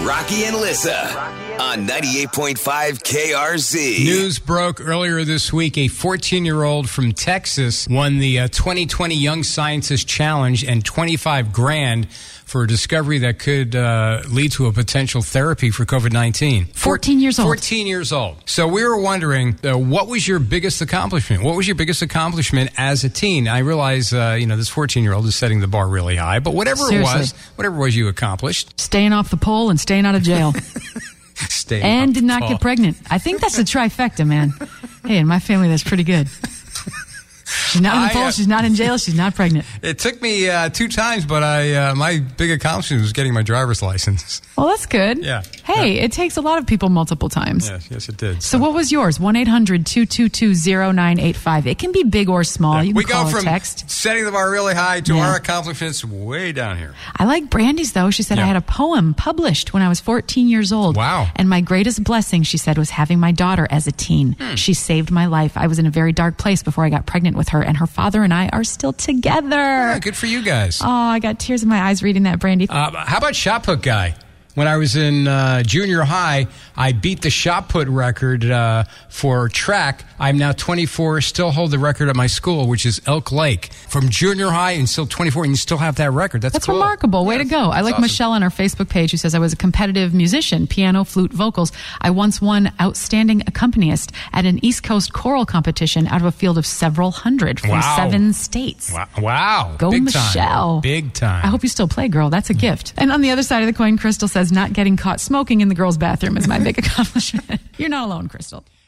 Rocky and Lissa on 98.5 KRZ. News broke earlier this week. A 14-year-old from Texas won the 2020 Young Scientist Challenge and $25,000 for a discovery that could lead to a potential therapy for COVID-19. 14 years old. 14 years old. So we were wondering, what was your biggest accomplishment? What was your biggest accomplishment as a teen? I realize, this 14-year-old is setting the bar really high, but whatever it was you accomplished. Staying off the pole and staying out of jail. And did not get pregnant. I think that's a trifecta, man. Hey, in my family, that's pretty good. She's not on the pole, she's not in jail, she's not pregnant. It took me 2 times, but my big accomplishment was getting my driver's license. Well, that's good. Yeah. Hey, It takes a lot of people multiple times. Yes, it did. So what was yours? 1-800-222-0985. It can be big or small. You can call or text. Setting the bar really high to our accomplishments way down here. I like Brandy's, though. She said, I had a poem published when I was 14 years old. Wow. And my greatest blessing, she said, was having my daughter as a teen. She saved my life. I was in a very dark place before I got pregnant with her, and her father and I are still together. Yeah, good for you guys. Oh, I got tears in my eyes reading that, Brandy. How about shot put guy? When I was in junior high, I beat the shot put record for track. I'm now 24, still hold the record at my school, which is Elk Lake. From junior high and still 24, and you still have that record. That's cool. Remarkable. Way to go. I like awesome. Michelle on our Facebook page who says, I was a competitive musician, piano, flute, vocals. I once won Outstanding Accompanist at an East Coast choral competition out of a field of several hundred from 7 states. Wow. Go, Big Michelle. Time. Big time. I hope you still play, girl. That's a gift. And on the other side of the coin, Crystal says, not getting caught smoking in the girls' bathroom is my big accomplishment. You're not alone, Crystal.